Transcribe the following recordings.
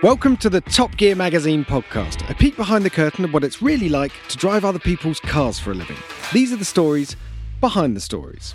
Welcome to the Top Gear Magazine podcast, a peek behind the curtain of what it's really like to drive other people's cars for a living. These are the stories behind the stories.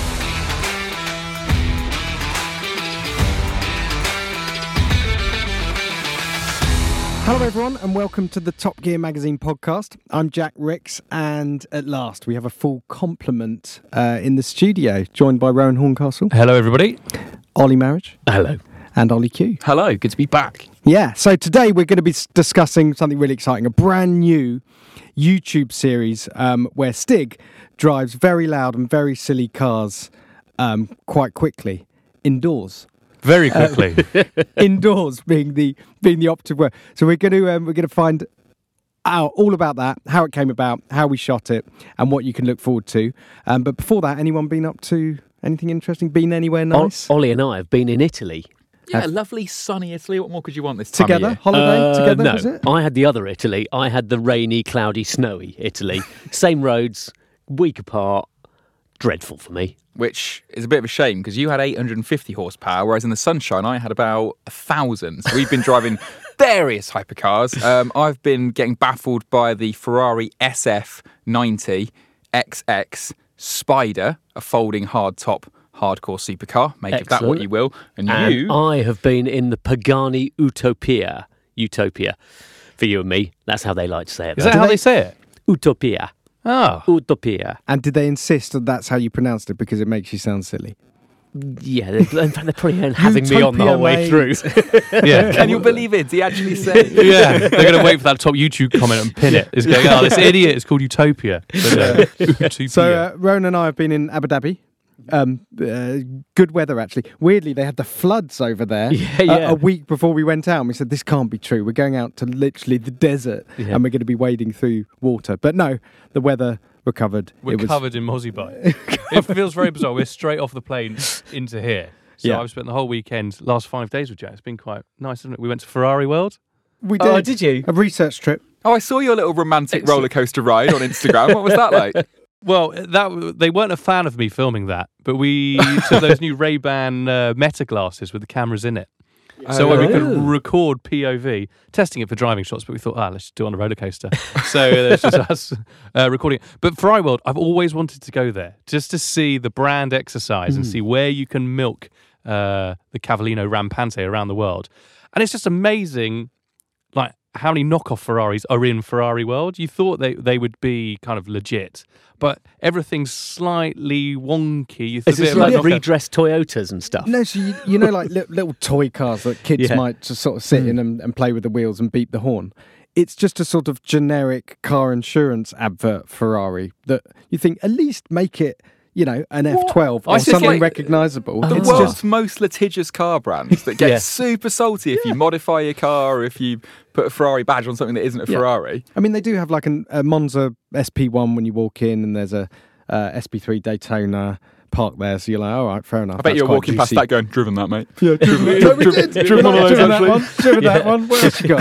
Hello everyone and welcome to the Top Gear Magazine podcast. I'm Jack Ricks and at last we have a full complement in the studio, joined by Rowan Horncastle. Hello everybody. Ollie Marriage. Hello. And Ollie Q. Hello, good to be back. Yeah, so today we're going to be discussing something really exciting, a brand new YouTube series where Stig drives very loud and very silly cars quite quickly, indoors. Very quickly. Indoors being the operative word. So we're going to find out all about that, how it came about, how we shot it, and what you can look forward to. But before that, anyone been up to anything interesting? Been anywhere nice? Ollie and I have been in Italy. Yeah, lovely sunny Italy. What more could you want this time of Together? year? Holiday? Together, no, was it? I had the other Italy. I had the rainy, cloudy, snowy Italy. Same roads, week apart. Dreadful for me. Which is a bit of a shame because you had 850 horsepower, whereas in the sunshine I had about 1,000. So we've been driving various hypercars. I've been getting baffled by the Ferrari SF90 XX Spider, a folding hardtop hardcore supercar. Make of that what you will. And you... I have been in the Pagani Utopia. For you and me. That's how they like to say it. Is that how they say it? Utopia. Oh. Utopia. And did they insist that that's how you pronounced it because it makes you sound silly? Yeah, in fact, they probably weren't having me on the Utopia, whole way mate. through. Yeah. Can you believe it? Did he actually say it? Yeah. They're going to wait for that top YouTube comment and pin it. It's going, oh, this idiot is called Utopia. But, Utopia. So Rowan and I have been in Abu Dhabi. Good weather, actually. Weirdly, they had the floods over there Yeah. a week before we went out. And we said, this can't be true. We're going out to literally the desert and we're going to be wading through water. But no, the weather recovered. We're covered in Mozzie Bite. It feels very bizarre. We're straight off the plane into here. So Yeah. I've spent the whole weekend, last 5 days with Jack. It's been quite nice, isn't it? We went to Ferrari World. We did. Oh, did you? A research trip. Oh, I saw your little romantic roller coaster ride on Instagram. What was that like? Well, they weren't a fan of me filming that, but we took those new Ray-Ban Meta glasses with the cameras in it. So we could record POV, testing it for driving shots, but we thought, let's just do it on a roller coaster. So there's just us recording it. But Ferrari World, I've always wanted to go there, just to see the brand exercise and see where you can milk the Cavallino Rampante around the world. And it's just amazing, like, how many knockoff Ferraris are in Ferrari World. You thought they would be kind of legit, but everything's slightly wonky. Is this like redressed Toyotas and stuff? No, so you know, like little toy cars that kids might just sort of sit in and play with the wheels and beep the horn. It's just a sort of generic car insurance advert Ferrari that you think at least make it, you know, an F12 or something recognisable. The It's world's just most litigious car brands that get super salty if you modify your car or if you put a Ferrari badge on something that isn't a Ferrari. I mean, they do have like a Monza SP1 when you walk in, and there's a SP3 Daytona parked there, so you're like, all right, fair enough. I bet you're walking past that going, driven that, mate. Yeah, driven one of those, actually. Driven that one. What else you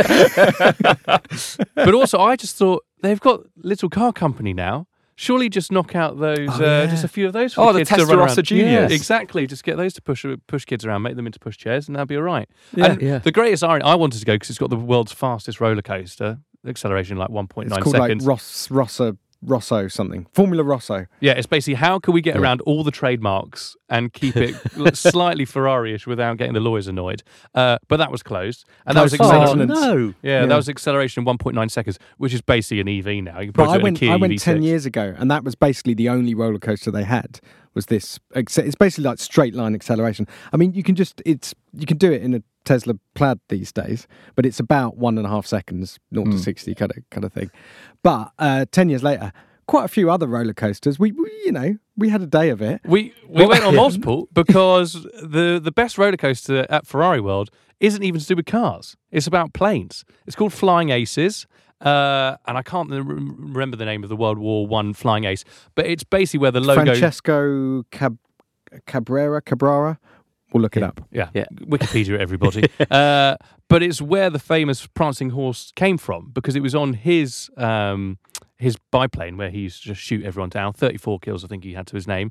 got? But also, I just thought they've got little car company now. Surely just knock out those, just a few of those for kids to run around. Testarossa Juniors. Exactly, just get those to push kids around, make them into pushchairs, and that'll be all right. The greatest irony, I wanted to go because it's got the world's fastest roller coaster, acceleration like 1.9 It's called seconds. like Rosso something. Formula Rosso. Yeah, it's basically how can we get around all the trademarks and keep it slightly Ferrari-ish without getting the lawyers annoyed. But that was closed. And that was acceleration. That was acceleration in 1.9 seconds, which is basically an EV now. You can probably do it in a Kia I went EV6. 10 years ago, and that was basically the only roller coaster they had. Was this? It's basically like straight line acceleration. I mean, you can do it in a Tesla Plaid these days, but it's about 1.5 seconds, 0 to 60 kind of thing. But 10 years later, quite a few other roller coasters. We had a day of it. We went on multiple because the best roller coaster at Ferrari World isn't even to do with cars. It's about planes. It's called Flying Aces. And I can't remember the name of the World War I Flying Ace, but it's basically where the logo... Francesco Cabrera. We'll look it up. Yeah. Wikipedia, everybody. But it's where the famous prancing horse came from because it was on his biplane where he used to just shoot everyone down. 34 kills, I think he had to his name.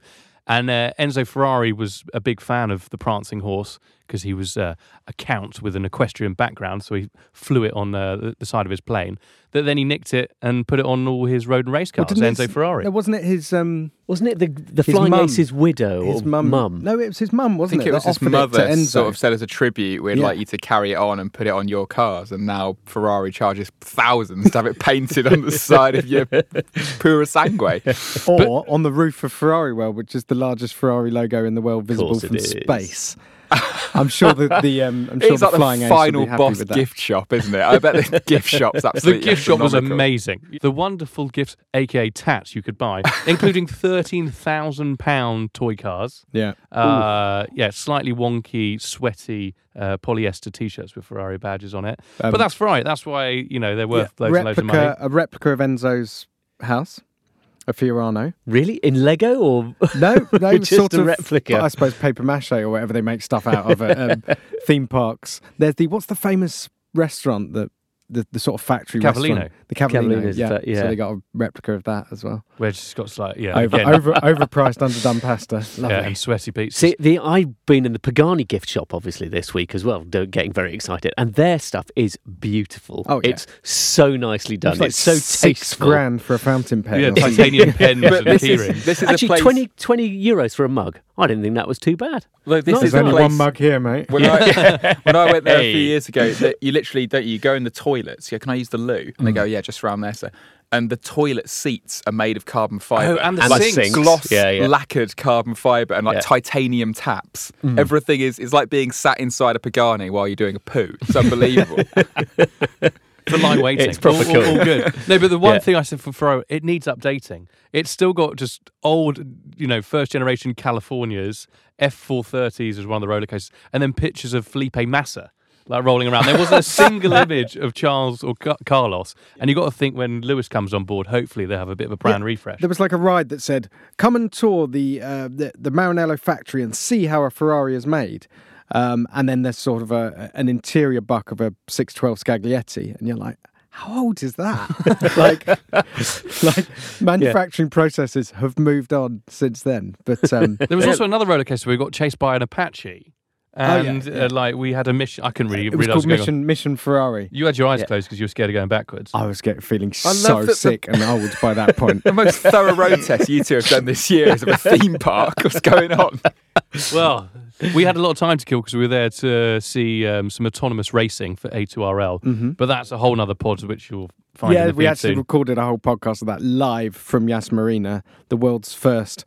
And Enzo Ferrari was a big fan of the prancing horse because he was a count with an equestrian background, so he flew it on the side of his plane. That then he nicked it and put it on all his road and race cars. Enzo Ferrari. Wasn't it his? Wasn't it the his Flying mum. Ace's widow His or mum. No, it was his mum, I wasn't think it was that his offered mother to Enzo. sort of said as a tribute, we'd like you to carry it on and put it on your cars. And now Ferrari charges thousands to have it painted on the side of your Purosangue. Or on the roof of Ferrari World, which is the largest Ferrari logo in the world, visible course from it is. space. I'm sure that It's the like Flying the Ace will final be happy boss with that. gift shop, isn't it? I bet the gift shop's The absolutely gift shop was astronomical. amazing. The wonderful gifts, aka tats, you could buy, including £13,000 toy cars. Yeah. Slightly wonky, sweaty polyester T-shirts with Ferrari badges on it. But that's right. That's why they're worth loads and loads of money. A replica of Enzo's house, a Fiorano. Really? In Lego or No, just sort a of replica? I suppose paper mache or whatever they make stuff out of at theme parks. There's what's the famous restaurant that the sort of factory Cavallino. restaurant? The Cavallino. Cavallino's Yeah. yeah. So they got a replica of that as well. Where it's got slightly, Overpriced, underdone pasta. Lovely. and sweaty pizzas. See, I've been in the Pagani gift shop, obviously, this week as well, getting very excited. And their stuff is beautiful. Oh, yeah. It's so nicely done. It's like It's so tasteful. $6,000 for a fountain pen. yeah, or something. titanium pens But and this keyrings. is Actually, a place. 20 euros for a mug. I didn't think that was too bad. Look, this Nice. is There's a only place. one mug here, mate. When I went there a Hey. few years ago, that you literally don't you go in the toilets. Yeah, can I use the loo? And they go, yeah, just around there, sir. And the toilet seats are made of carbon fibre. Oh, and the And the sinks. sinks. gloss Yeah. lacquered carbon fibre and like Yeah. titanium taps. Everything is like being sat inside a Pagani while you're doing a poo. It's unbelievable. For light waiting. It's proper cool. all good. No, but the one Yeah. thing I said for Ferrari, it needs updating. It's still got just old, first generation Californias, F430s as one of the roller coasters, and then pictures of Felipe Massa like rolling around. There wasn't a single image of Charles or Carlos. And you've got to think when Lewis comes on board, hopefully they'll have a bit of a brand refresh. There was like a ride that said, "Come and tour the Maranello factory and see how a Ferrari is made." And then there's sort of an interior buck of a 612 Scaglietti, and you're like, how old is that? like manufacturing processes have moved on since then. But there was also another roller coaster where we got chased by an Apache. And we had a mission. I couldn't really it was realise called Mission Ferrari. You had your eyes closed because you were scared of going backwards. I was feeling love so that sick and old by that point. The most thorough road test you two have done this year is of a theme park. What's going on? Well, we had a lot of time to kill because we were there to see some autonomous racing for A2RL. But that's a whole other pod which you'll find in Yeah, the we feed actually soon. recorded a whole podcast of that live from Yas Marina, the world's first,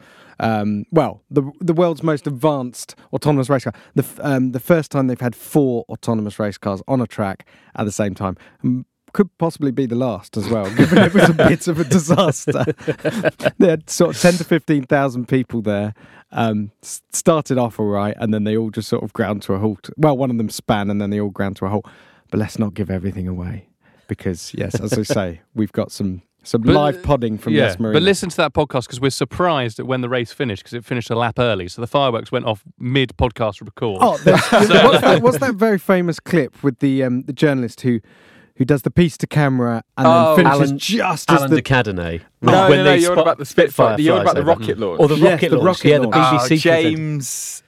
the world's most advanced autonomous race car. The first time they've had 4 autonomous race cars on a track at the same time. Could possibly be the last as well, given it was a bit of a disaster. They had sort of 10 to 15,000 people there. Started off all right, and then they all just sort of ground to a halt. Well, one of them span, and then they all ground to a halt. But let's not give everything away, because yes, as I say, we've got some live podding from Yas Marina. But listen to that podcast because we're surprised at when the race finished because it finished a lap early. So the fireworks went off mid-podcast record. Oh, what's that very famous clip with the journalist who does the piece to camera and then finishes just as Alan the de Cadenet. No, When they you're on spot about the Spitfire. You're on about the flies over. rocket launch. Or the Yes, rocket the launch. rocket Yeah, the launch. BBC James,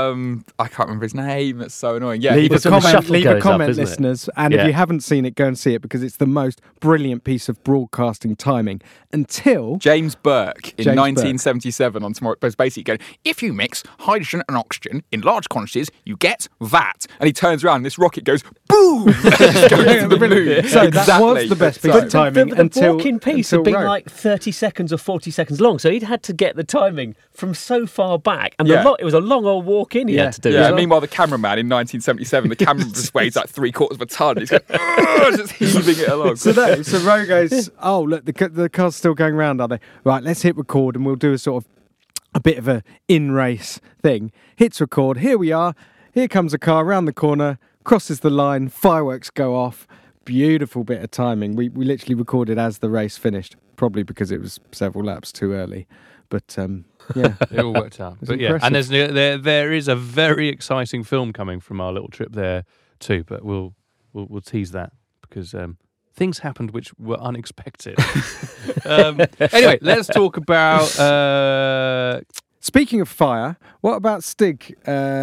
I can't remember his name. That's so annoying. Yeah, leave a when the comment, shuttle goes up, isn't it? listeners. And if Yeah. you haven't seen it, go and see it because it's the most brilliant piece of broadcasting timing. Until James Burke in James 1977 on Tomorrow was basically going, if you mix hydrogen and oxygen in large quantities, you get that. And he turns around and this rocket goes, boom! And it just goes to the moon. So that was the best piece of timing The until walking piece until had been Rogue. like 30 seconds or 40 seconds long, so he'd had to get the timing from so far back, and Yeah. it was a long old walk in he Yeah. had to do. Yeah, as and well. meanwhile, the cameraman in 1977, the camera just weighs like 3/4 of a ton. He's going, just heaving it along. So Roe goes, oh, look, the car's still going round, are they? Right, let's hit record and we'll do a sort of a bit of a in-race thing. Hits record, here we are. Here comes a car round the corner, crosses the line, fireworks go off. Beautiful bit of timing. We literally recorded as the race finished, probably because it was several laps too early. But yeah. It all worked out. But yeah, impressive. and there is a very exciting film coming from our little trip there too. But we'll tease that because things happened which were unexpected. Anyway, let's talk about Speaking of fire, what about Stig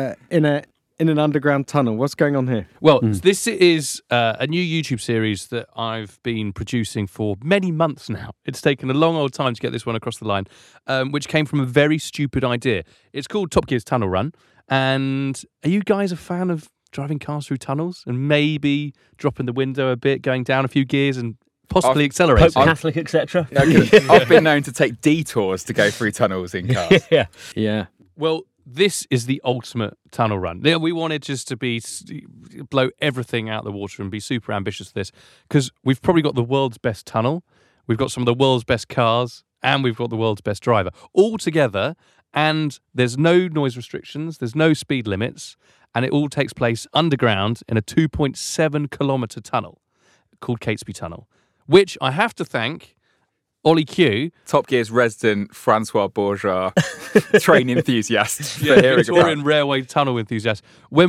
in an underground tunnel? What's going on here? Well, this is a new YouTube series that I've been producing for many months now. It's taken a long old time to get this one across the line, which came from a very stupid idea. It's called Top Gear's Tunnel Run. And are you guys a fan of driving cars through tunnels and maybe dropping the window a bit, going down a few gears and possibly accelerating? Pope Catholic, etc. I've been known to take detours to go through tunnels in cars. Yeah. Well, this is the ultimate tunnel run. We wanted just to blow everything out of the water and be super ambitious for this because we've probably got the world's best tunnel, we've got some of the world's best cars, and we've got the world's best driver all together. And there's no noise restrictions, there's no speed limits, and it all takes place underground in a 2.7 kilometre tunnel called Catesby Tunnel, which I have to thank Ollie Q, Top Gear's resident Francois Bourgeois train enthusiast. Victorian Railway tunnel enthusiast.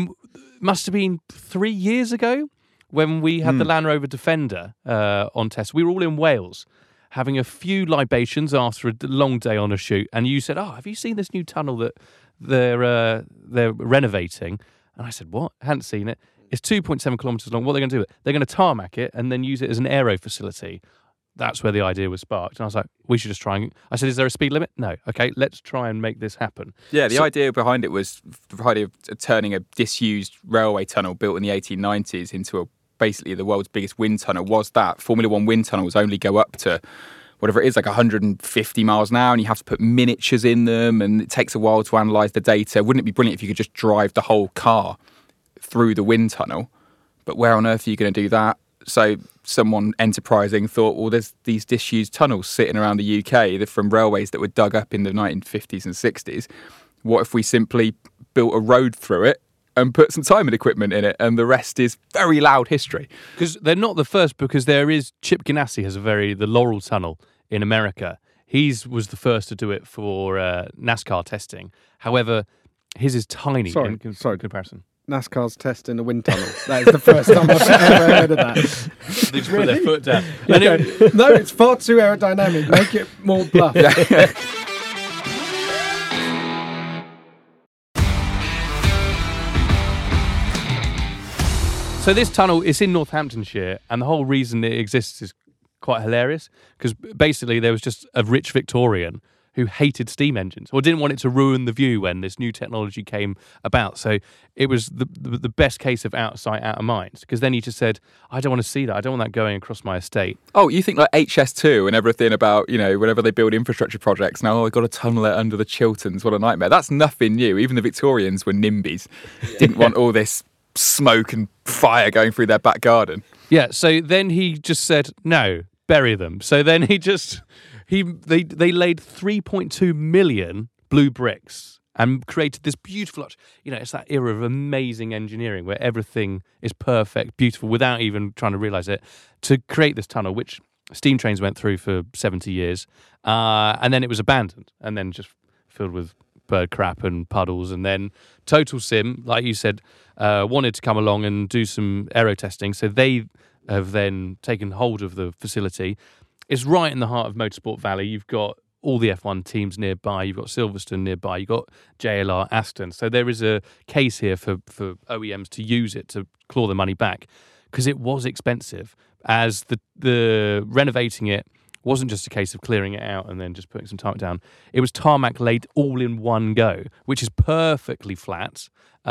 Must have been 3 years ago when we had the Land Rover Defender on test. We were all in Wales having a few libations after a long day on a shoot, and you said, have you seen this new tunnel that they're renovating? And I said, what? I hadn't seen it. It's 2.7 kilometres long. What are they going to do? They're going to tarmac it and then use it as an aero facility. That's where the idea was sparked. And I was like, we should just try and... I said, is there a speed limit? No. Okay, let's try and make this happen. Yeah, the idea behind it was the idea of turning a disused railway tunnel built in the 1890s into basically the world's biggest wind tunnel. Was that Formula One wind tunnels only go up to whatever it is, like 150 miles an hour, and you have to put miniatures in them, and it takes a while to analyse the data. Wouldn't it be brilliant if you could just drive the whole car through the wind tunnel? But where on earth are you going to do that? So someone enterprising thought, well, there's these disused tunnels sitting around the UK from railways that were dug up in the 1950s and 60s. What if we simply built a road through it and put some timing equipment in it, and the rest is very loud history? Because they're not the first, because there is Chip Ganassi has the Laurel Tunnel in America. He was the first to do it for NASCAR testing. However, his is tiny in comparison. NASCAR's testing a wind tunnel. That is the first time I've ever heard of that. They just put their foot down. No, it's far too aerodynamic. Make it more bluff. So this tunnel is in Northamptonshire, and the whole reason it exists is quite hilarious, because basically there was just a rich Victorian who hated steam engines or didn't want it to ruin the view when this new technology came about. So it was the best case of out of sight, out of mind, because then he just said, I don't want to see that. I don't want that going across my estate. Oh, you think like HS2 and everything about, whenever they build infrastructure projects, now, I've got to tunnel it under the Chilterns. What a nightmare. That's nothing new. Even the Victorians were NIMBYs. Didn't want all this smoke and fire going through their back garden. Yeah, so then he just said, no, bury them. So then they laid 3.2 million blue bricks and created this beautiful, it's that era of amazing engineering where everything is perfect, beautiful, without even trying to realise it, to create this tunnel, which steam trains went through for 70 years. And then it was abandoned and then just filled with bird crap and puddles. And then Total Sim, like you said, wanted to come along and do some aero testing. So they have then taken hold of the facility. It's right in the heart of Motorsport Valley. You've got all the F1 teams nearby. You've got Silverstone nearby. You've got JLR, Aston. So there is a case here for OEMs to use it to claw the money back, because it was expensive. As the renovating it wasn't just a case of clearing it out and then just putting some tarmac down. It was tarmac laid all in one go, which is perfectly flat,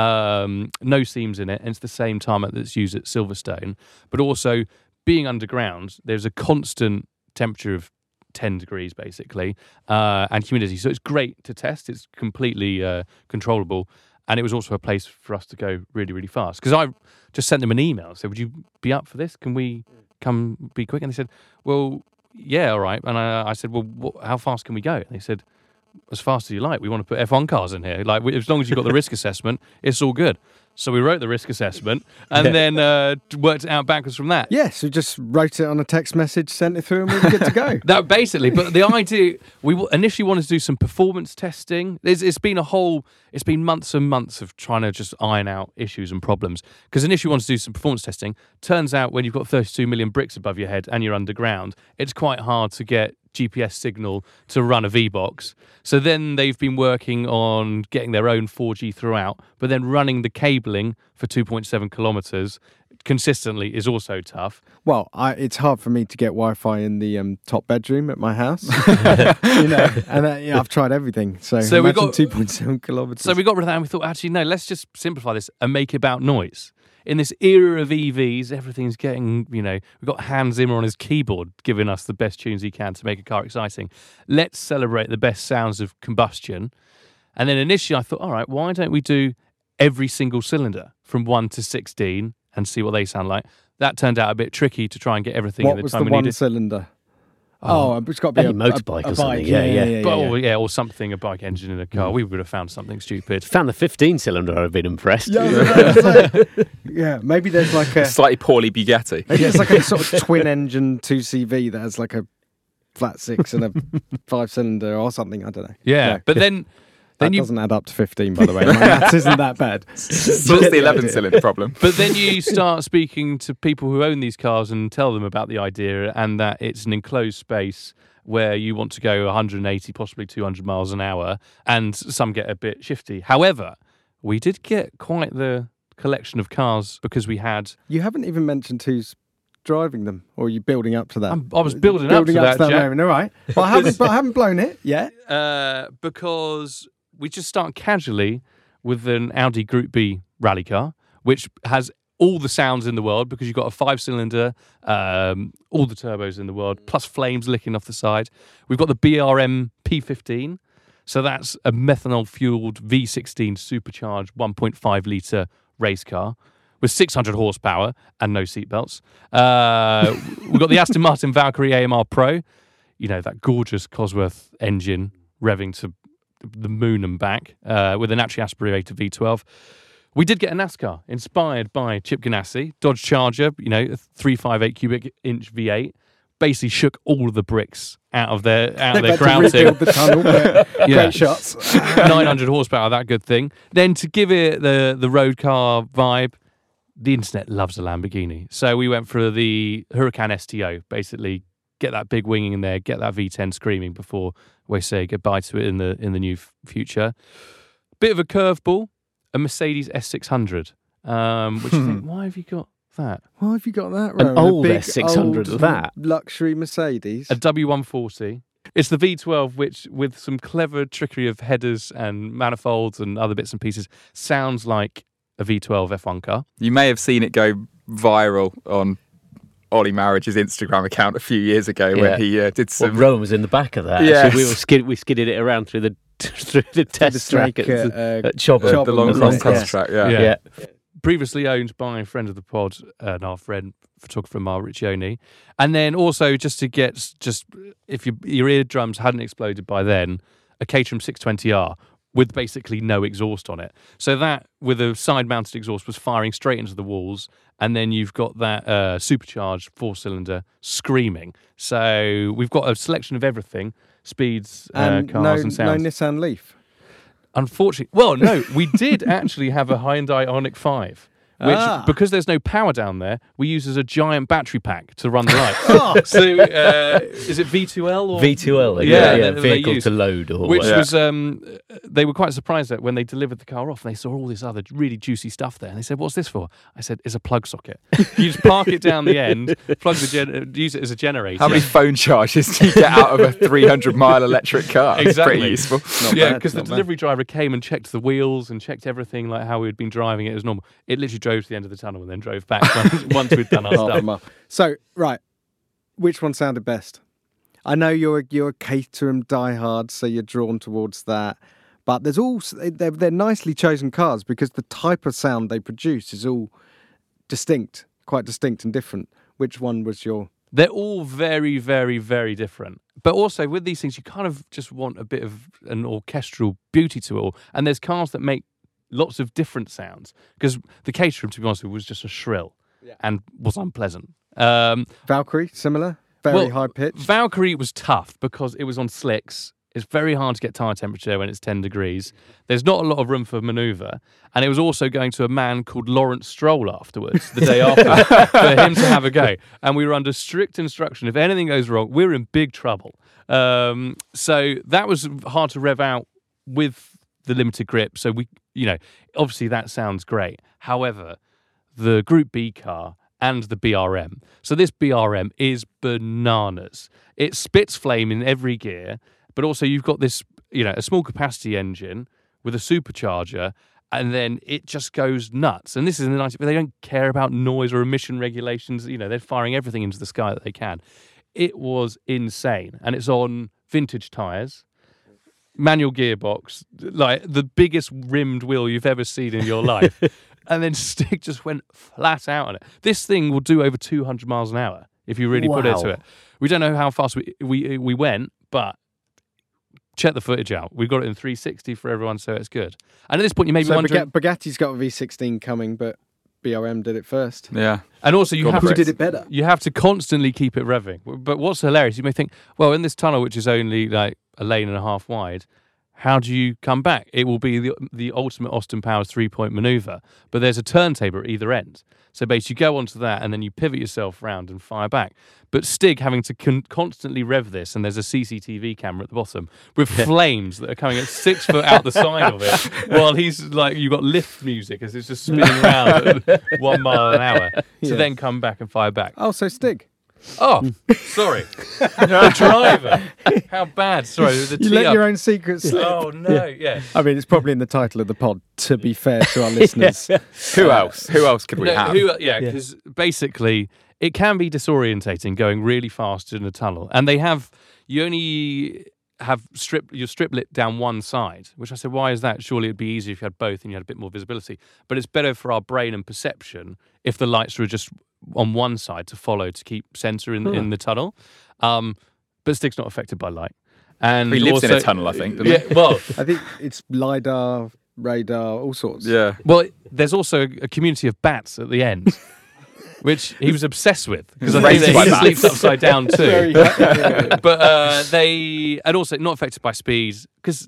no seams in it, and it's the same tarmac that's used at Silverstone. But also, being underground, there's a constant temperature of 10 degrees, basically, and humidity. So it's great to test. It's completely controllable. And it was also a place for us to go really, really fast. Because I just sent them an email. Said, would you be up for this? Can we come be quick? And they said, well, yeah, all right. And I said, well, how fast can we go? And they said, as fast as you like. We want to put F1 cars in here. Like, as long as you've got the risk assessment, it's all good. So we wrote the risk assessment and then worked it out backwards from that. Yes, we just wrote it on a text message, sent it through, and we were good to go. That basically, but the idea, we initially wanted to do some performance testing. It's been months and months of trying to just iron out issues and problems. Because initially we wanted to do some performance testing. Turns out when you've got 32 million bricks above your head and you're underground, it's quite hard to get GPS signal to run a V-Box. So then they've been working on getting their own 4G throughout, but then running the cabling for 2.7 kilometres consistently is also tough. Well, it's hard for me to get Wi-Fi in the top bedroom at my house. And I've tried everything. So we imagine got 2.7 kilometres. So we got rid of that and we thought, actually, no, let's just simplify this and make it about noise. In this era of EVs, everything's getting, we've got Hans Zimmer on his keyboard giving us the best tunes he can to make a car exciting. Let's celebrate the best sounds of combustion. And then initially I thought, all right, why don't we do every single cylinder from 1 to 16 and see what they sound like? That turned out a bit tricky to try and get everything in the time we needed. What was the one cylinder? It's got to be a motorbike or something. Bike. Yeah. Or something, a bike engine in a car. We would have found something stupid. Found the 15-cylinder, I've been impressed. Yeah, maybe there's like a slightly poorly Bugatti. Maybe it's like a sort of twin engine 2CV that has like a flat 6 and a 5-cylinder or something. I don't know. Yeah, but then that doesn't add up to 15, by the way. My maths isn't that bad. So it's the 11-cylinder problem. But then you start speaking to people who own these cars and tell them about the idea and that it's an enclosed space where you want to go 180, possibly 200 miles an hour, and some get a bit shifty. However, we did get quite the collection of cars because we had... You haven't even mentioned who's driving them, or are you building up to that? I was building up to that, Jack. Moment, all right. But I haven't blown it yet. Because we just start casually with an Audi Group B rally car, which has all the sounds in the world because you've got a 5-cylinder, all the turbos in the world, plus flames licking off the side. We've got the BRM P15. So that's a methanol-fueled V16 supercharged 1.5-litre race car with 600 horsepower and no seatbelts. We've got the Aston Martin Valkyrie AMR Pro, that gorgeous Cosworth engine revving to the moon and back with a naturally aspirated V12. We did get a NASCAR inspired by Chip Ganassi, Dodge Charger, a 358 cubic inch V8. Basically shook all of the bricks out of their grouting. The tunnel, great shots. 900 horsepower, that good thing. Then to give it the road car vibe, the internet loves a Lamborghini. So we went for the Huracan STO, basically get that big wing in there, get that V10 screaming before we say goodbye to it in the new future. Bit of a curveball, a Mercedes S600, which you think, why have you got that? Why have you got that, Rowan? An old S600 of that. Luxury Mercedes. A W140. It's the V12, which, with some clever trickery of headers and manifolds and other bits and pieces, sounds like a V12 F1 car. You may have seen it go viral on Ollie Marriage's Instagram account a few years ago when he did some... Well, Rowan was in the back of that. Yes. We skidded it around through the test track at Chobham. The long test track, yeah. Previously owned by a friend of the pod and our friend, photographer Mar Riccioni. And then also, just to get, if your eardrums hadn't exploded by then, a Caterham 620R with basically no exhaust on it. So that, with a side-mounted exhaust, was firing straight into the walls. And then you've got that supercharged 4-cylinder screaming. So we've got a selection of everything, speeds, cars and sounds. No Nissan Leaf? Unfortunately, well, no, we did actually have a Hyundai Ioniq 5, which, because there's no power down there, we use as a giant battery pack to run the lights. So, is it V2L? Or? V2L, vehicle to load. Or which was, they were quite surprised that when they delivered the car off, and they saw all this other really juicy stuff there, and they said, what's this for? I said, it's a plug socket. You just park it down the end, use it as a generator. How many phone charges do you get out of a 300-mile electric car? Exactly. It's pretty useful. Because the delivery driver came and checked the wheels and checked everything like how we'd been driving it as normal. It literally drove to the end of the tunnel and then drove back once we'd done our stuff. So, right, which one sounded best? I know you're a Caterham diehard, so you're drawn towards that. But there's also they're nicely chosen cars because the type of sound they produce is all distinct, quite distinct and different. Which one was your? They're all very, very, very different. But also with these things, you kind of just want a bit of an orchestral beauty to it all. And there's cars that make lots of different sounds because the Caterham, to be honest, was just a shrill and was unpleasant. Valkyrie, similar, very high pitch. Valkyrie was tough because it was on slicks. It's very hard to get tyre temperature when it's 10 degrees. There's not a lot of room for manoeuvre. And it was also going to a man called Lawrence Stroll afterwards, the day after, for him to have a go. And we were under strict instruction. If anything goes wrong, we're in big trouble. So that was hard to rev out with the limited grip. So obviously that sounds great. However, the Group B car and the BRM. So this BRM is bananas. It spits flame in every gear, but also you've got this, a small capacity engine with a supercharger, and then it just goes nuts. And this is in the 90s, but they don't care about noise or emission regulations. They're firing everything into the sky that they can. It was insane. And it's on vintage tyres, manual gearbox, like the biggest rimmed wheel you've ever seen in your life. And then Stig just went flat out on it. This thing will do over 200 miles an hour if you really put it to it. We don't know how fast we went, but check the footage out. We've got it in 360 for everyone, so it's good. And at this point, you may be wondering... Bugatti's got a V16 coming, but BRM did it first. Yeah. And also, who did it better? You have to constantly keep it revving. But what's hilarious, you may think, well, in this tunnel, which is only like a lane and a half wide, how do you come back? It will be the ultimate Austin Powers 3-point maneuver, but there's a turntable at either end. So basically, you go onto that, and then you pivot yourself round and fire back. But Stig having to constantly rev this, and there's a CCTV camera at the bottom with flames that are coming at 6 foot out the side of it, while he's like, you've got lift music as it's just spinning around at 1 mile an hour to then come back and fire back. Oh, so Stig. Oh, sorry. The driver. How bad. Sorry, the You let your own secrets slip. Oh, no, yeah. I mean, it's probably in the title of the pod, to be fair to our listeners. Who else? Who else could we have? Because basically it can be disorientating going really fast in a tunnel. And you only have your strip lit down one side, which I said, why is that? Surely it'd be easier if you had both and you had a bit more visibility. But it's better for our brain and perception if the lights were just on one side to follow to keep center in the tunnel. But Stig's not affected by light. And he lives in a tunnel, I think, doesn't he? Well, I think it's LiDAR, radar, all sorts. Yeah. Well, there's also a community of bats at the end, which he was obsessed with because I think Raised by that he bats. sleeps upside down too. But and also not affected by speed because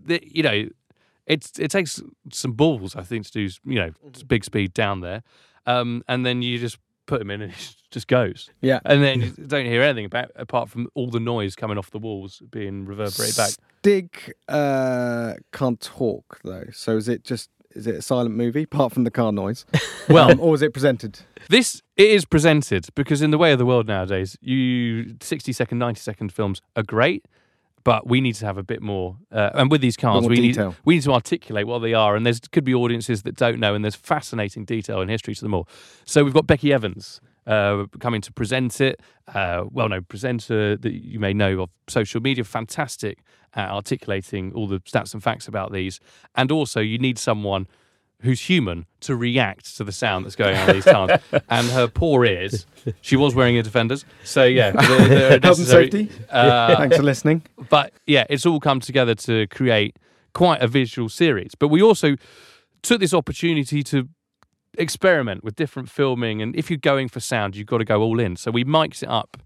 it takes some balls, I think, to do big speed down there, and then you just put him in and it just goes. Yeah. And then you don't hear anything apart from all the noise coming off the walls being reverberated back. Stig can't talk though, so is it a silent movie apart from the car noise? Well, or is it presented? It is presented because in the way of the world nowadays, 60-second, 90-second films are great, but we need to have a bit more. And with these cars, we need to articulate what they are. And there could be audiences that don't know, and there's fascinating detail and history to them all. So we've got Becky Evans coming to present it. Well-known presenter that you may know of social media, fantastic at articulating all the stats and facts about these. And also, you need someone who's human to react to the sound that's going on in these tunnels. And her poor ears, she was wearing a Defenders. So, yeah. They're Health and safety. Thanks for listening. But, yeah, it's all come together to create quite a visual series. But we also took this opportunity to experiment with different filming. And if you're going for sound, you've got to go all in. So we mic'd it up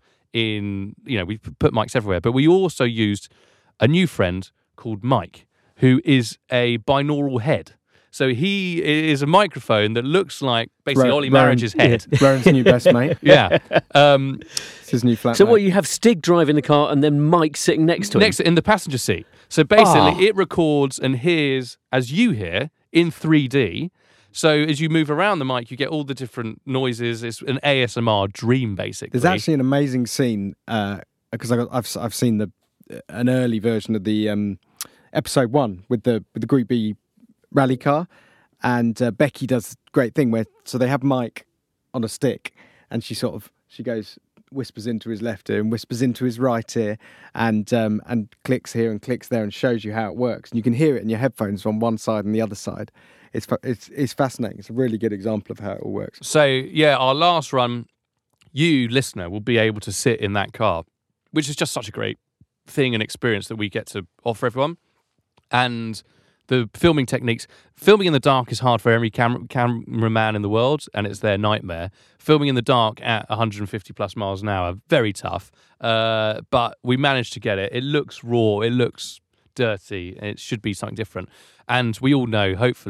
we put mics everywhere. But we also used a new friend called Mike, who is a binaural head. So he is a microphone that looks like basically Ollie Marriage's head. Rowan's new best mate. Yeah. It's his new flatmate. So what, you have Stig driving the car and then Mike sitting next to him? In the passenger seat. So basically it records and hears as you hear in 3D. So as you move around the mic, you get all the different noises. It's an ASMR dream, basically. There's actually an amazing scene because I've seen an early version of the episode 1 with the Group B rally car, and Becky does a great thing where they have Mike on a stick, and she whispers into his left ear and whispers into his right ear, and clicks here and clicks there and shows you how it works, and you can hear it in your headphones on one side and the other side. It's fascinating. It's a really good example of how it all works. So yeah, our last run, you listener will be able to sit in that car, which is just such a great thing and experience that we get to offer everyone. And the filming techniques, filming in the dark is hard for every cameraman in the world, and it's their nightmare. Filming in the dark at 150 plus miles an hour, very tough. But we managed to get it. It looks raw, it looks dirty, and it should be something different. And we all know, hopefully,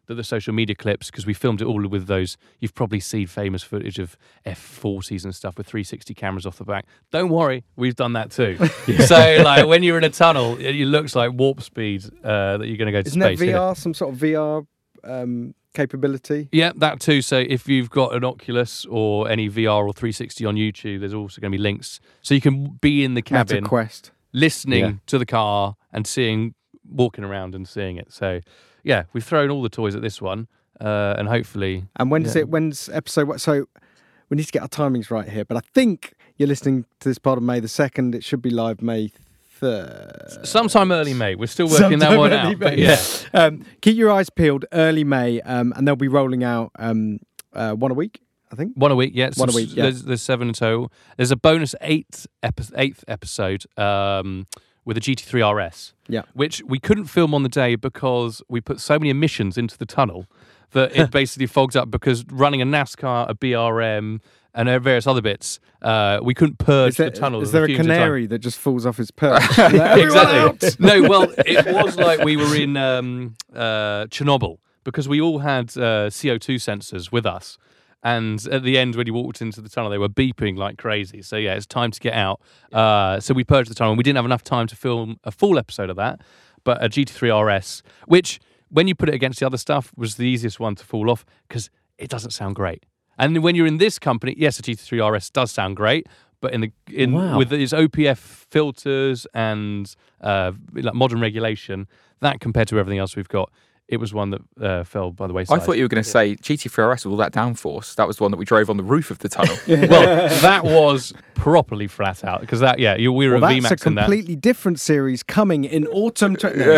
that the social media clips, because we filmed it all with those, you've probably seen famous footage of F40s and stuff with 360 cameras off the back. Don't worry, we've done that too. So like when you're in a tunnel, it looks like warp speed that you're going to go to Isn't space. that VR, some sort of VR capability? Yeah, that too. So if you've got an Oculus or any VR or 360 on YouTube, there's also going to be links. So you can be in the cabin, Meta Quest. listening to the car and walking around and seeing it. So yeah, we've thrown all the toys at this one, and hopefully. And when's episode? So we need to get our timings right here. But I think you're listening to this part of May the 2nd. It should be live May 3rd. Sometime early May. We're still working that one out. But yeah. Keep your eyes peeled. Early May, and they'll be rolling out one a week, I think. One a week, yeah. One a week, yeah. There's 7 in total. There's a bonus eighth episode with a GT3 RS, which we couldn't film on the day because we put so many emissions into the tunnel that it basically fogged up, because running a NASCAR, a BRM, and various other bits, we couldn't purge the tunnel. Is there a canary that just falls off his perch? Exactly. No, well, it was like we were in Chernobyl, because we all had CO2 sensors with us. And at the end, when you walked into the tunnel, they were beeping like crazy. So yeah, it's time to get out. So we purged the tunnel. We didn't have enough time to film a full episode of that, but a GT3 RS, which when you put it against the other stuff was the easiest one to fall off, because it doesn't sound great. And when you're in this company, yes, a GT3 RS does sound great, but with its OPF filters and like modern regulation, that compared to everything else we've got, it was one that fell by the wayside. I thought you were going to say GT3 RS with all that downforce. That was the one that we drove on the roof of the tunnel. Well, that was properly flat out, because we were a VMAX in that. That's a completely different series coming in autumn.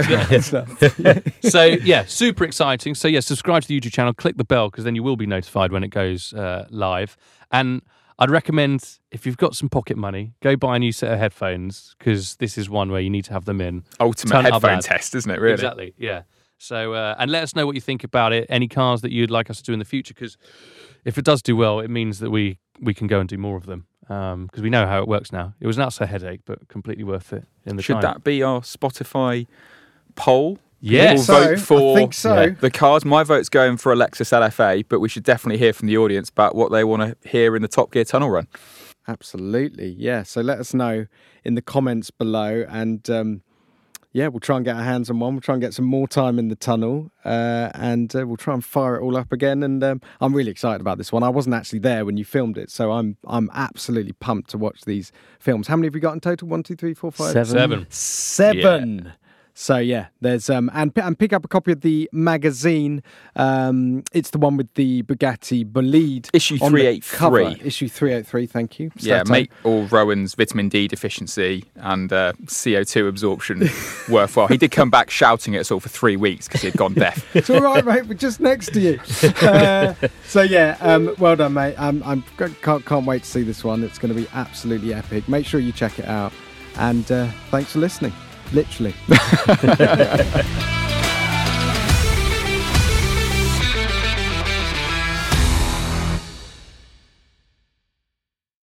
So yeah, super exciting. So yeah, subscribe to the YouTube channel, click the bell, because then you will be notified when it goes live. And I'd recommend, if you've got some pocket money, go buy a new set of headphones, because this is one where you need to have them in. Ultimate headphone test, isn't it, really? Exactly, yeah. So, and let us know what you think about it, any cars that you'd like us to do in the future, because if it does do well, it means that we can go and do more of them, because we know how it works now. It was an outside headache, but completely worth it in the time. Should that be our Spotify poll? Yes. People vote for I think so. The cars. My vote's going for a Lexus LFA, but we should definitely hear from the audience about what they want to hear in the Top Gear tunnel run. Absolutely, yeah. So let us know in the comments below, and we'll try and get our hands on one. We'll try and get some more time in the tunnel, and we'll try and fire it all up again. And I'm really excited about this one. I wasn't actually there when you filmed it, so I'm absolutely pumped to watch these films. How many have you got in total? 1, 2, 3, 4, 5? 7. 7. Yeah. So yeah, there's and pick up a copy of the magazine. It's the one with the Bugatti Bolide issue 383. Issue 383. Thank you. Yeah, make all Rowan's vitamin D deficiency and CO2 absorption worthwhile. He did come back shouting at us all for 3 weeks because he had gone deaf. It's all right, mate. We're just next to you. So yeah, well done, mate. Can't wait to see this one. It's going to be absolutely epic. Make sure you check it out, and thanks for listening. Literally.